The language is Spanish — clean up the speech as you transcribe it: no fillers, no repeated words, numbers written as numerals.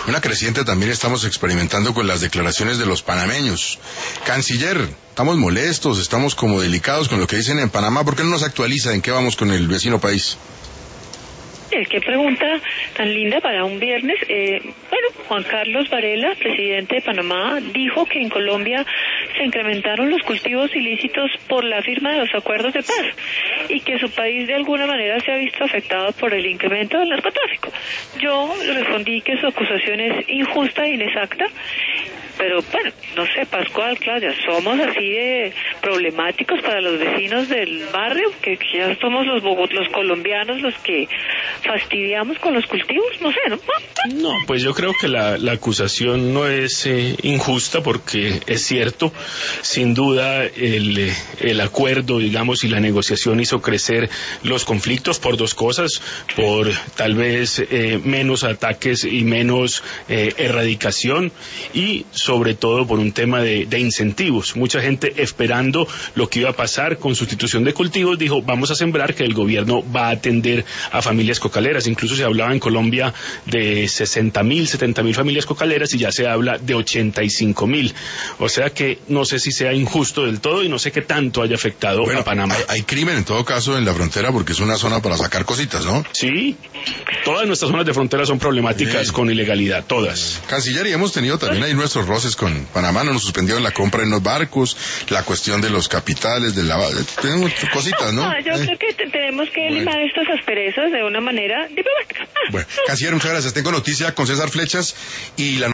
una creciente también estamos experimentando con las declaraciones de los panameños. Canciller, estamos molestos, estamos como delicados con lo que dicen en Panamá. ¿Por qué no nos actualiza en qué vamos con el vecino país? Qué pregunta tan linda para un viernes. Juan Carlos Varela, presidente de Panamá, dijo que en Colombia se incrementaron los cultivos ilícitos por la firma de los acuerdos de paz y que su país de alguna manera se ha visto afectado por el incremento del narcotráfico. Yo respondí que su acusación es injusta e inexacta, pero bueno, no sé, Pascual, Claudia, somos así de problemáticos para los vecinos del barrio, que ya somos los colombianos los que fastidiamos con los cultivos, no sé, ¿no? No, pues yo creo que la acusación no es injusta, porque es cierto, sin duda el acuerdo, digamos, y la negociación hizo crecer los conflictos por dos cosas: por tal vez menos ataques y menos erradicación, y sobre todo por un tema de incentivos. Mucha gente, esperando lo que iba a pasar con sustitución de cultivos, dijo: vamos a sembrar, que el gobierno va a atender a familias cocaleras. Incluso se hablaba en Colombia de 60.000, 70.000 familias cocaleras, y ya se habla de 85.000. O sea que no sé si sea injusto del todo, y no sé qué tanto haya afectado a Panamá. Hay crimen en todo caso en la frontera, porque es una zona para sacar cositas, ¿no? Sí, todas nuestras zonas de frontera son problemáticas con ilegalidad, todas. Canciller, y hemos tenido también ahí nuestros roces con Panamá. Nos suspendieron la compra en los barcos, la cuestión de los capitales, del lavado, tenemos cositas, ¿no? Yo creo que tenemos que limar estas asperezas de una manera diplomática. Bueno, Canciller, muchas gracias. Tengo noticia con César Flechas y la